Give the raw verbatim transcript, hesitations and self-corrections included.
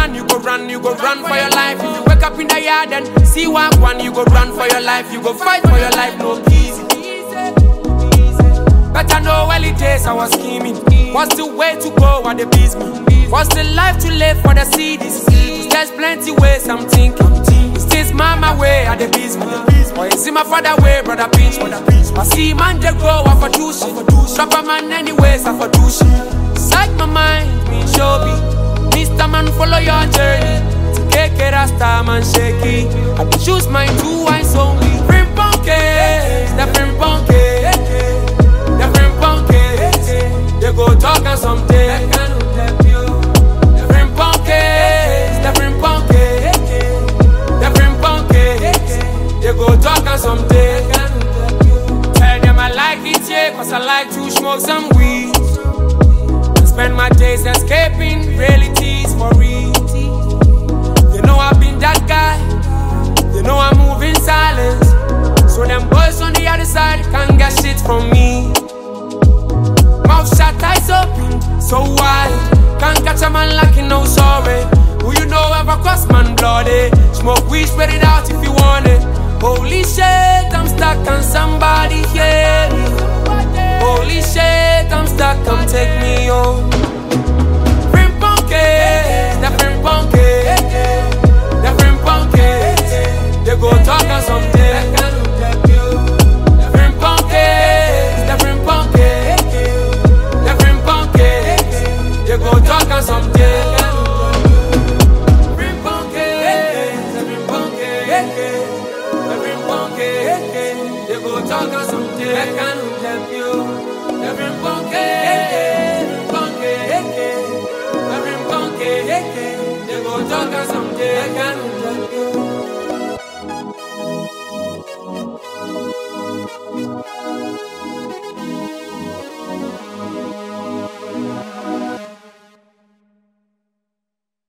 one, you go run, you go run for your life. If you wake up in the yard and see one, one, you go run for your life. You go fight for your life, no easy. Better know early days I was scheming. What's the way to go at the business? What's the life to live for the cities? There's plenty ways I'm thinking. Is this mama way at the business? Or is it my father way, brother pinch? I see man they go off a douche. Drop a man anyways off a douche. Psych my mind, me show me. Mister Man follow your journey. To take it as time and shaky. I can choose my two eyes only. Bring punkers, the bring punkers. The bring punkers. They go talk and someday. The bring punkers, the bring punkers. The bring punkers. They go talk and someday. Tell them I like it, yeah, cause I like to smoke some weed. Spend my days escaping realities for real. They know I've been that guy. They know I move in silence. So them boys on the other side can't get shit from me. Mouth shut, eyes open, so wide. Can't catch a man lacking no sorry. Who you know ever cross man bloody? Smoke weed, spread it out if you want it. Holy shit, I'm stuck on somebody hear me. Holy shit, I'm stuck, come take me home. Bring punkers, the bring punkers. The bring punkers. They go talk on something. The bring punkers, the bring punkers. The bring punkers. They go talk on something. Bring punkers, the bring punkers. The bring punkers. They go talk on something. Every punky, punky, every punky, they go talk someday.